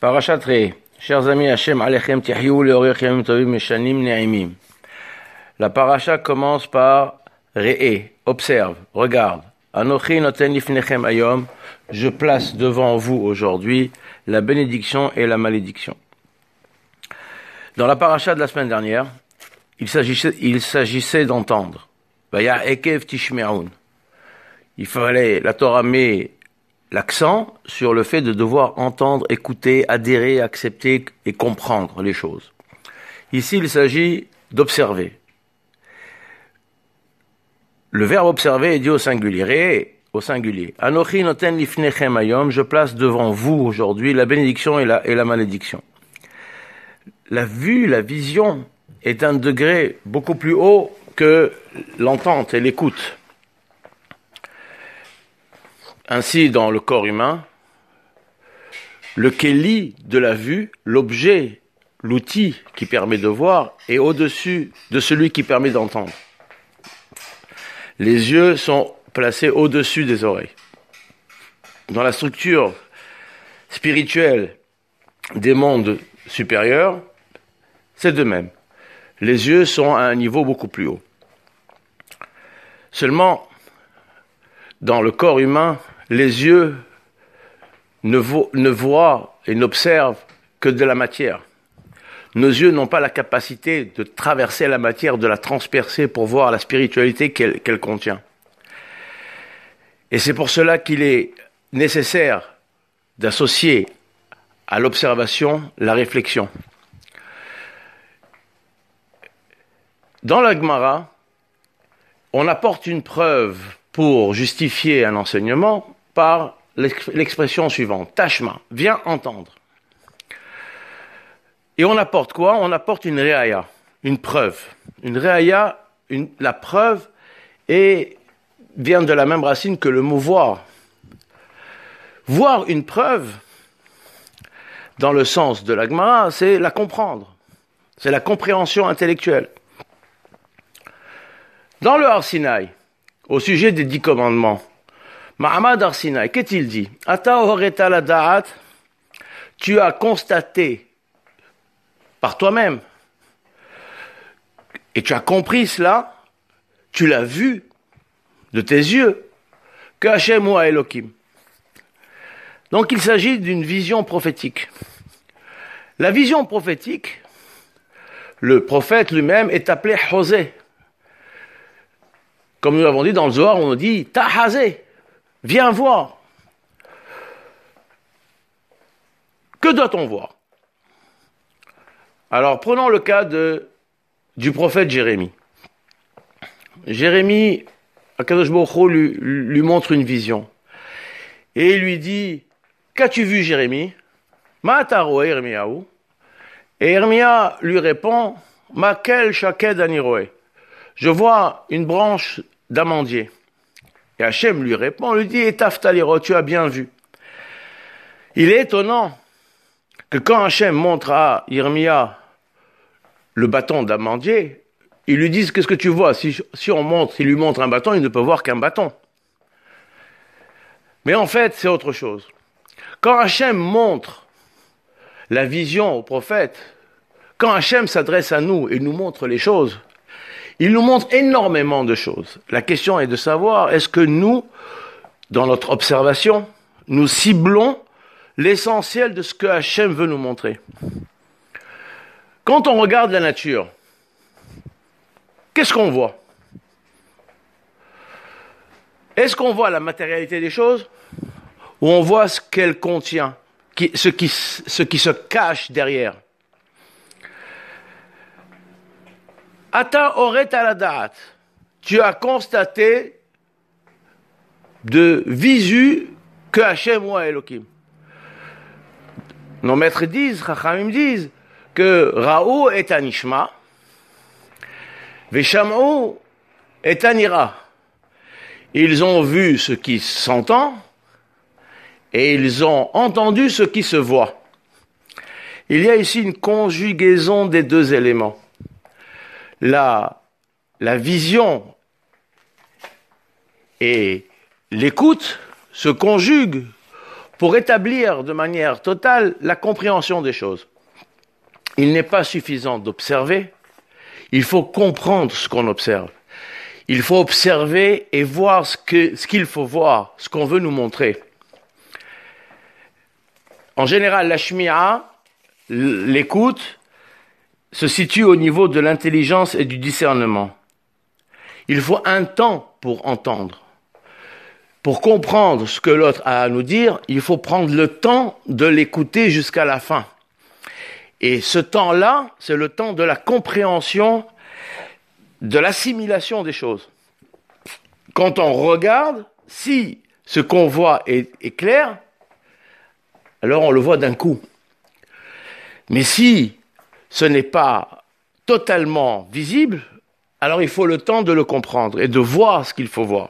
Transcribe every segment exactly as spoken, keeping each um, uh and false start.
Parashat Re'eh. Chers amis, Hashem Alechem Tihyou Leorech Yamim Tovim Meshanim Ne'imim. La parasha commence par Re'eh, observe, regarde. Anochi noten lifnechem hayom, je place devant vous aujourd'hui la bénédiction et la malédiction. Dans la parasha de la semaine dernière, il s'agissait, il s'agissait d'entendre. Vaya ekev tishme'un. Il fallait, la Torah met l'accent sur le fait de devoir entendre, écouter, adhérer, accepter et comprendre les choses. Ici, il s'agit d'observer. Le verbe observer est dit au singulier. Re'eh, au singulier. Anochi noten lifnechem hayom, je place devant vous aujourd'hui la bénédiction et la, et la malédiction. La vue, la vision est un degré beaucoup plus haut que l'entente et l'écoute. Ainsi, dans le corps humain, le kéli de la vue, l'objet, l'outil qui permet de voir, est au-dessus de celui qui permet d'entendre. Les yeux sont placés au-dessus des oreilles. Dans la structure spirituelle des mondes supérieurs, c'est de même. Les yeux sont à un niveau beaucoup plus haut. Seulement, dans le corps humain, les yeux ne, vo- ne voient et n'observent que de la matière. Nos yeux n'ont pas la capacité de traverser la matière, de la transpercer pour voir la spiritualité qu'elle, qu'elle contient. Et c'est pour cela qu'il est nécessaire d'associer à l'observation la réflexion. Dans la Gemara, on apporte une preuve pour justifier un enseignement par l'expression suivante. Tashma, viens entendre. Et on apporte quoi? On apporte une réaya, une preuve. Une réaya, une, la preuve, et vient de la même racine que le mot voir. Voir une preuve, dans le sens de la Gemara, c'est la comprendre. C'est la compréhension intellectuelle. Dans le Har Sinaï, au sujet des dix commandements, Mahamad Har Sinaï, qu'est-il dit? Ata horeta la da'at, tu as constaté par toi-même, et tu as compris cela, tu l'as vu de tes yeux, que Hashem ou Elohim. Donc il s'agit d'une vision prophétique. La vision prophétique, le prophète lui-même est appelé Hosé. Comme nous l'avons dit dans le Zohar, on dit « Tahazé », viens voir. Que doit-on voir? Alors, prenons le cas de, du prophète Jérémie. Jérémie, Akadosh Baruch Hu lui, lui montre une vision. Et il lui dit « Qu'as-tu vu, Jérémie ?»« Ma taroé, Ermiaou ?» Et Ermia lui répond « Ma kel shaked aniroé ?» Je vois une branche d'amandier. Et Hachem lui répond, lui dit, Etaftaliro, tu as bien vu. Il est étonnant que quand Hachem montre à Yirmia le bâton d'amandier, il lui dit, qu'est-ce que tu vois? Si, si on montre, il lui montre un bâton, il ne peut voir qu'un bâton. Mais en fait, c'est autre chose. Quand Hachem montre la vision au prophète, quand Hachem s'adresse à nous et nous montre les choses, il nous montre énormément de choses. La question est de savoir, est-ce que nous, dans notre observation, nous ciblons l'essentiel de ce que Hachem veut nous montrer? Quand on regarde la nature, qu'est-ce qu'on voit? Est-ce qu'on voit la matérialité des choses? Ou on voit ce qu'elle contient, qui, ce, qui, ce qui se cache derrière? Ata oret aladat, tu as constaté de visu que Hachem ou Elohim. Nos maîtres disent, Chachamim disent, que Raou est un Ishma, Veshamou est un Ira. Ils ont vu ce qui s'entend et ils ont entendu ce qui se voit. Il y a ici une conjugaison des deux éléments. La, la vision et l'écoute se conjuguent pour établir de manière totale la compréhension des choses. Il n'est pas suffisant d'observer, il faut comprendre ce qu'on observe. Il faut observer et voir ce, que, ce qu'il faut voir, ce qu'on veut nous montrer. En général, la shmi'a, l'écoute, se situe au niveau de l'intelligence et du discernement. Il faut un temps pour entendre. Pour comprendre ce que l'autre a à nous dire, il faut prendre le temps de l'écouter jusqu'à la fin. Et ce temps-là, c'est le temps de la compréhension, de l'assimilation des choses. Quand on regarde, si ce qu'on voit est, est clair, alors on le voit d'un coup. Mais si ce n'est pas totalement visible, alors il faut le temps de le comprendre et de voir ce qu'il faut voir.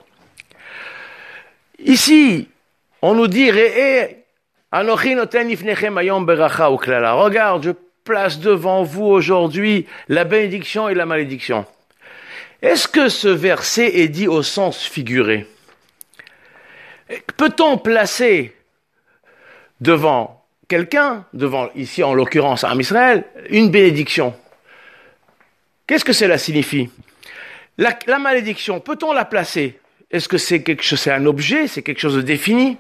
Ici, on nous dit, regarde, je place devant vous aujourd'hui la bénédiction et la malédiction. Est-ce que ce verset est dit au sens figuré? Peut-on placer devant quelqu'un, devant ici en l'occurrence Am Israël, une bénédiction? Qu'est-ce que cela signifie? La, la malédiction, peut-on la placer? Est-ce que c'est quelque chose, c'est un objet, c'est quelque chose de défini?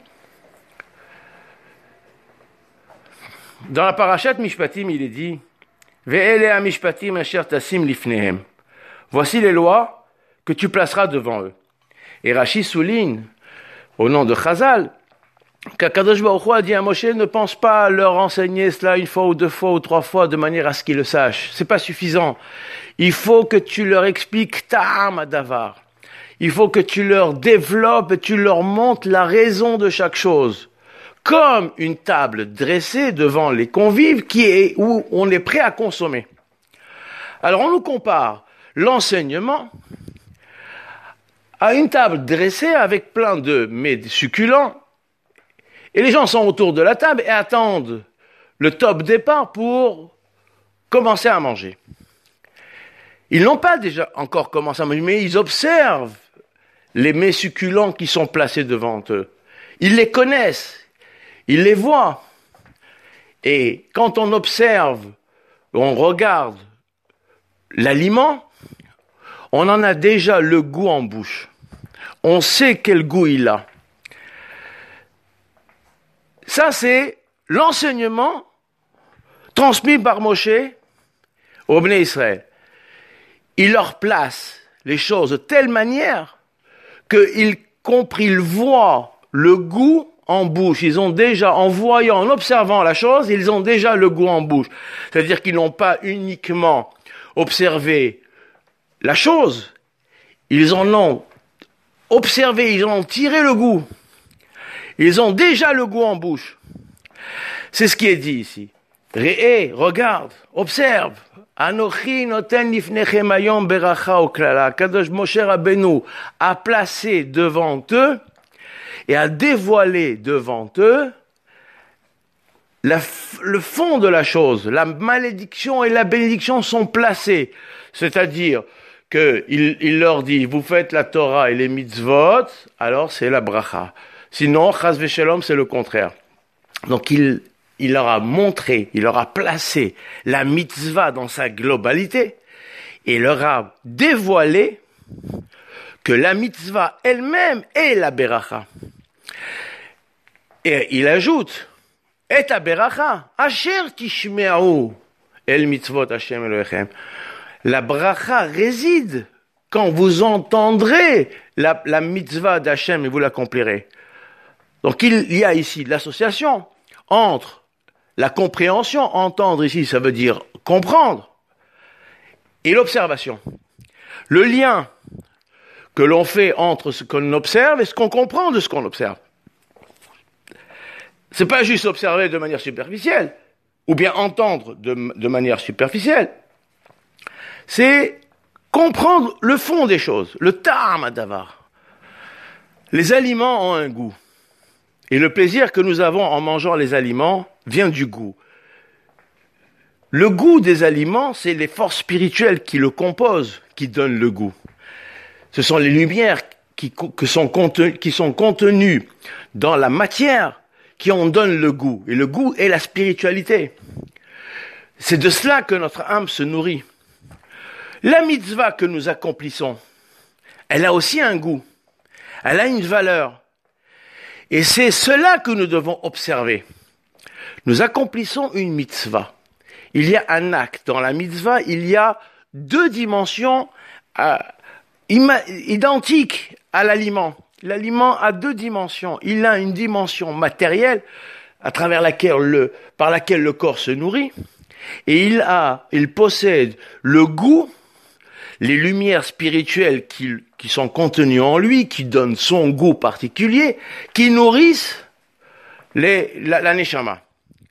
Dans la parashat Mishpatim, il est dit Ve'ele ha-mishpatim asher tasim lifnehem. Voici les lois que tu placeras devant eux. Et Rashi souligne, au nom de Chazal, qu'Akadosh Baruch Hu a dit à Moshe, ne pense pas leur enseigner cela une fois ou deux fois ou trois fois de manière à ce qu'ils le sachent. C'est pas suffisant. Il faut que tu leur expliques ta'am adavar. Il faut que tu leur développes et tu leur montres la raison de chaque chose. Comme une table dressée devant les convives qui est, où on est prêt à consommer. Alors on nous compare l'enseignement à une table dressée avec plein de mets succulents et les gens sont autour de la table et attendent le top départ pour commencer à manger. Ils n'ont pas déjà encore commencé à manger, mais ils observent les mets succulents qui sont placés devant eux. Ils les connaissent. Il les voit. Et quand on observe, on regarde l'aliment, on en a déjà le goût en bouche. On sait quel goût il a. Ça, c'est l'enseignement transmis par Moshe au Bnei Israël. Il leur place les choses de telle manière qu'ils compris, ils voient le goût en bouche. Ils ont déjà, en voyant, en observant la chose, ils ont déjà le goût en bouche. C'est-à-dire qu'ils n'ont pas uniquement observé la chose, ils en ont observé, ils en ont tiré le goût. Ils ont déjà le goût en bouche. C'est ce qui est dit ici. Re'e, regarde, observe. Anochi noten lifnechem hayom beracha uklala. Kadosh Moshe Rabbeinu a placé devant eux et a dévoilé devant eux la, le fond de la chose. La malédiction et la bénédiction sont placées. C'est-à-dire qu'il il leur dit, vous faites la Torah et les mitzvot, alors c'est la bracha. Sinon, chas v'shalom, c'est le contraire. Donc il, il leur a montré, il leur a placé la mitzvah dans sa globalité et leur a dévoilé que la mitzvah elle-même est la beracha. Et il ajoute, et la beracha, asher tishme'u el mitzvot Hashem Elohechem. La bracha réside quand vous entendrez la, la mitzvah d'Hachem et vous l'accomplirez. Donc il y a ici l'association entre la compréhension, entendre ici ça veut dire comprendre, et l'observation. Le lien que l'on fait entre ce qu'on observe et ce qu'on comprend de ce qu'on observe. C'est pas juste observer de manière superficielle, ou bien entendre de, de manière superficielle. C'est comprendre le fond des choses, le ta'am adavar. Les aliments ont un goût. Et le plaisir que nous avons en mangeant les aliments vient du goût. Le goût des aliments, c'est les forces spirituelles qui le composent, qui donnent le goût. Ce sont les lumières qui, que sont contenues, qui sont contenues dans la matière qui en donne le goût. Et le goût est la spiritualité. C'est de cela que notre âme se nourrit. La mitzvah que nous accomplissons, elle a aussi un goût. Elle a une valeur. Et c'est cela que nous devons observer. Nous accomplissons une mitzvah. Il y a un acte. Dans la mitzvah, il y a deux dimensions euh, ima- identiques à l'aliment. L'aliment a deux dimensions. Il a une dimension matérielle à travers laquelle le, par laquelle le corps se nourrit. Et il a, il possède le goût, les lumières spirituelles qui, qui sont contenues en lui, qui donnent son goût particulier, qui nourrissent les, la, la neshama.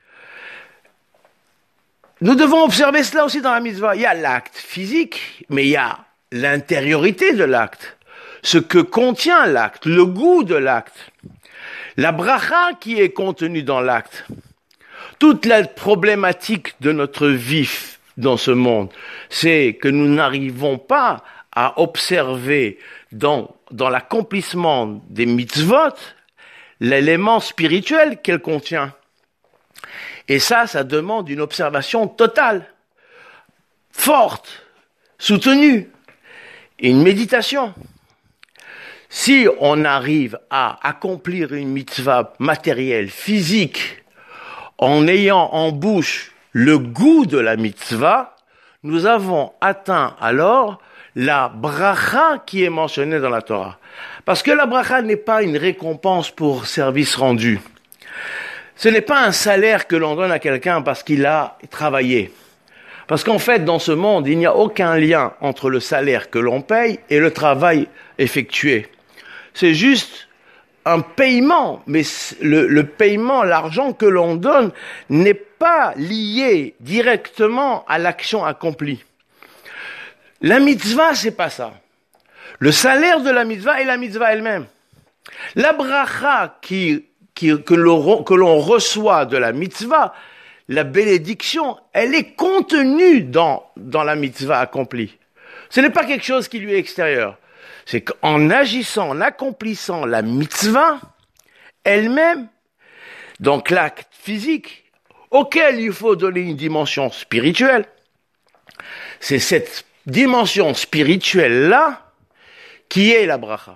Nous devons observer cela aussi dans la mitzvah. Il y a l'acte physique, mais il y a l'intériorité de l'acte, ce que contient l'acte, le goût de l'acte, la bracha qui est contenue dans l'acte. Toute la problématique de notre vie dans ce monde, c'est que nous n'arrivons pas à observer dans, dans l'accomplissement des mitzvot l'élément spirituel qu'elle contient. Et ça, ça demande une observation totale, forte, soutenue, et une méditation. Si on arrive à accomplir une mitzvah matérielle, physique, en ayant en bouche le goût de la mitzvah, nous avons atteint alors la bracha qui est mentionnée dans la Torah. Parce que la bracha n'est pas une récompense pour service rendu. Ce n'est pas un salaire que l'on donne à quelqu'un parce qu'il a travaillé. Parce qu'en fait, dans ce monde, il n'y a aucun lien entre le salaire que l'on paye et le travail effectué. C'est juste un paiement, mais le, le paiement, l'argent que l'on donne n'est pas lié directement à l'action accomplie. La mitzvah, c'est pas ça. Le salaire de la mitzvah est la mitzvah elle-même. La bracha qui, qui, que, l'on, que l'on reçoit de la mitzvah, la bénédiction, elle est contenue dans, dans la mitzvah accomplie. Ce n'est pas quelque chose qui lui est extérieur. C'est qu'en agissant, en accomplissant la mitzvah elle-même, donc l'acte physique, auquel il faut donner une dimension spirituelle, c'est cette dimension spirituelle-là qui est la bracha.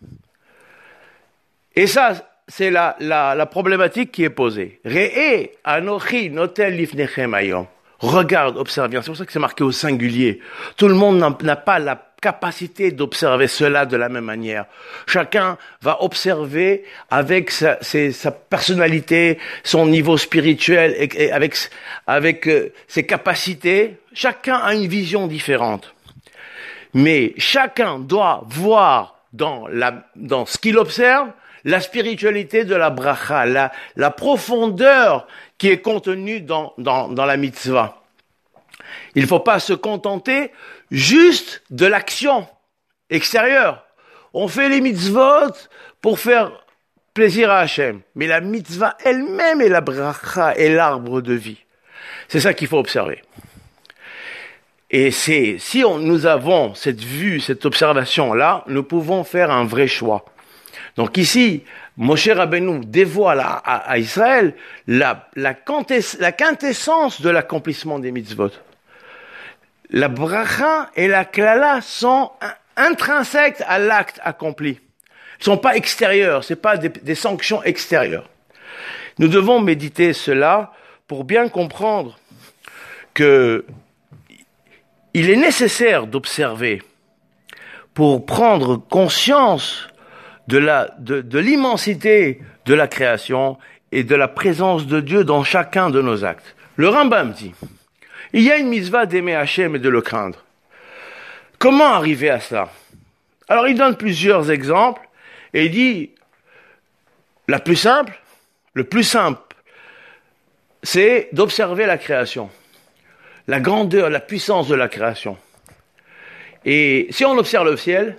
Et ça, c'est la, la, la problématique qui est posée. Re'e anochi notel lifnechem hayom. Regarde, observe bien. C'est pour ça que c'est marqué au singulier. Tout le monde n'a, n'a pas la capacité d'observer cela de la même manière. Chacun va observer avec sa, ses, sa personnalité, son niveau spirituel, et, et avec, avec euh, ses capacités. Chacun a une vision différente. Mais chacun doit voir dans, la, dans ce qu'il observe la spiritualité de la bracha, la, la profondeur qui est contenue dans, dans, dans la mitzvah. Il ne faut pas se contenter juste de l'action extérieure. On fait les mitzvot pour faire plaisir à Hachem. Mais la mitzvah elle-même est la bracha, est l'arbre de vie. C'est ça qu'il faut observer. Et c'est, si on, nous avons cette vue, cette observation-là, nous pouvons faire un vrai choix. Donc ici, Moshe Rabbeinu dévoile à, à, à Israël la, la, quintess, la quintessence de l'accomplissement des mitzvot. La bracha et la klala sont intrinsèques à l'acte accompli. Ils ne sont pas extérieurs, ce n'est pas des, des sanctions extérieures. Nous devons méditer cela pour bien comprendre que il est nécessaire d'observer pour prendre conscience de la, de, de l'immensité de la création et de la présence de Dieu dans chacun de nos actes. Le Rambam dit, il y a une mitzvah d'aimer Hachem et de le craindre. Comment arriver à cela? Alors il donne plusieurs exemples et il dit, la plus simple, le plus simple, c'est d'observer la création. La grandeur, la puissance de la création. Et si on observe le ciel,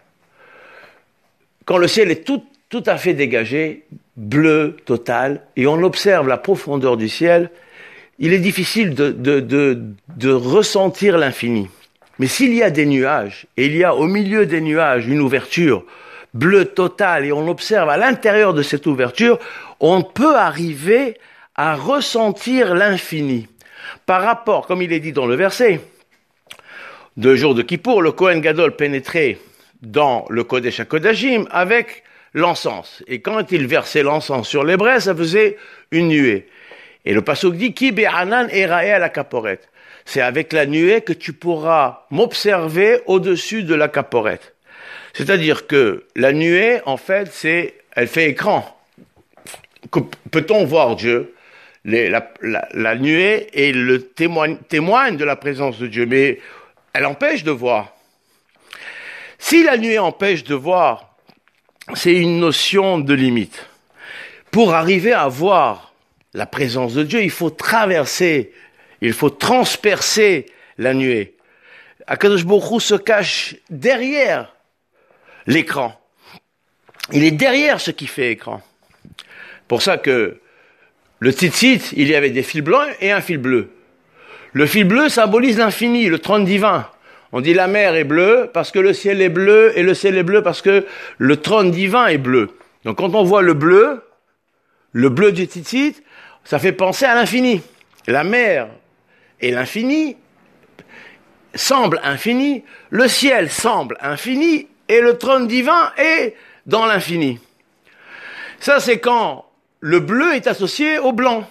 quand le ciel est tout, tout à fait dégagé, bleu, total, et on observe la profondeur du ciel, il est difficile de, de, de, de ressentir l'infini. Mais s'il y a des nuages, et il y a au milieu des nuages une ouverture, bleu total et on observe à l'intérieur de cette ouverture, on peut arriver à ressentir l'infini. Par rapport, comme il est dit dans le verset, de jour de Kippour, le Kohen Gadol pénétrait dans le Kodesh HaKodashim avec l'encens. Et quand il versait l'encens sur les braises, ça faisait une nuée. Et le pasuk dit, Ki be'anan erae à la caporette. C'est avec la nuée que tu pourras m'observer au-dessus de la caporette. C'est-à-dire que la nuée, en fait, c'est, elle fait écran. Que, peut-on voir Dieu? Les, la, la, la nuée est le témoigne, témoigne de la présence de Dieu, mais elle empêche de voir. Si la nuée empêche de voir, c'est une notion de limite. Pour arriver à voir la présence de Dieu, il faut traverser, il faut transpercer la nuée. Akadosh Baruch Hu se cache derrière l'écran. Il est derrière ce qui fait écran. Pour ça que le tzitzit, il y avait des fils blancs et un fil bleu. Le fil bleu symbolise l'infini, le trône divin. On dit la mer est bleue parce que le ciel est bleu et le ciel est bleu parce que le trône divin est bleu. Donc quand on voit le bleu, le bleu du tzitzit, ça fait penser à l'infini. La mer et l'infini semblent infinis, le ciel semble infini et le trône divin est dans l'infini. Ça c'est quand le bleu est associé au blanc.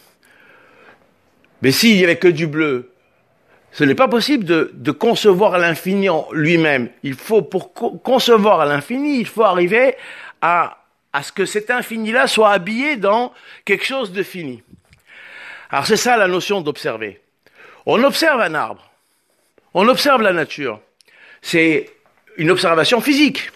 Mais s'il n'y avait que du bleu, ce n'est pas possible de, de concevoir l'infini en lui-même. Il faut, pour co- concevoir l'infini, il faut arriver à, à ce que cet infini-là soit habillé dans quelque chose de fini. Alors c'est ça la notion d'observer. On observe un arbre, on observe la nature. C'est une observation physique.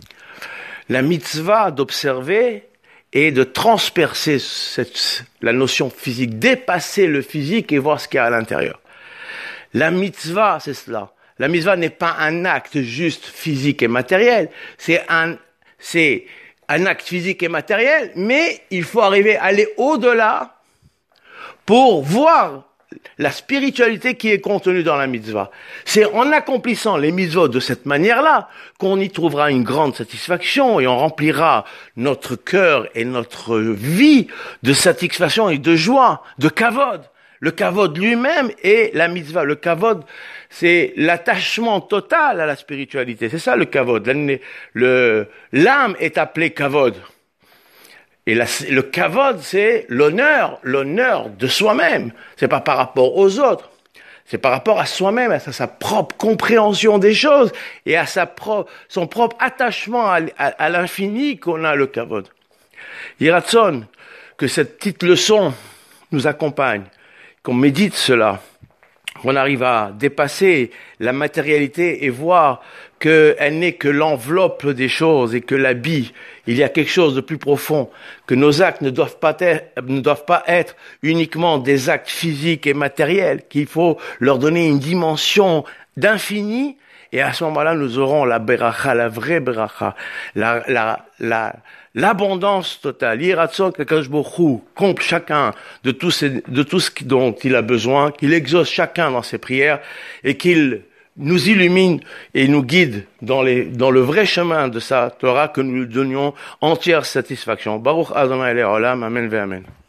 La mitzvah d'observer et de transpercer cette, la notion physique, dépasser le physique et voir ce qu'il y a à l'intérieur. La mitzvah, c'est cela. La mitzvah n'est pas un acte juste physique et matériel, c'est un, c'est un acte physique et matériel, mais il faut arriver à aller au-delà pour voir la spiritualité qui est contenue dans la mitzvah. C'est en accomplissant les mitzvot de cette manière-là qu'on y trouvera une grande satisfaction et on remplira notre cœur et notre vie de satisfaction et de joie, de kavod. Le kavod lui-même est la mitzvah. Le kavod, c'est l'attachement total à la spiritualité. C'est ça le kavod. Le, l'âme est appelée kavod. Et la, le kavod, c'est l'honneur, l'honneur de soi-même. C'est pas par rapport aux autres. C'est par rapport à soi-même, à sa, sa propre compréhension des choses et à sa pro, son propre attachement à, à, à l'infini qu'on a le kavod. Yiratson, que cette petite leçon nous accompagne, qu'on médite cela, qu'on arrive à dépasser la matérialité et voir qu'elle n'est que l'enveloppe des choses et que l'habit, il y a quelque chose de plus profond, que nos actes ne doivent pas être, ne doivent pas être uniquement des actes physiques et matériels, qu'il faut leur donner une dimension d'infini, et à ce moment-là, nous aurons la beracha, la vraie beracha, la, la, la, l'abondance totale. Yiratson qu'Akadosh Baruch Hu comble chacun de tout, ces, de tout ce dont il a besoin, qu'il exauce chacun dans ses prières, et qu'il nous illumine et nous guide dans, les, dans le vrai chemin de sa Torah, que nous lui donnions entière satisfaction. Baruch Adonai Le'olam, Amen ve Amen.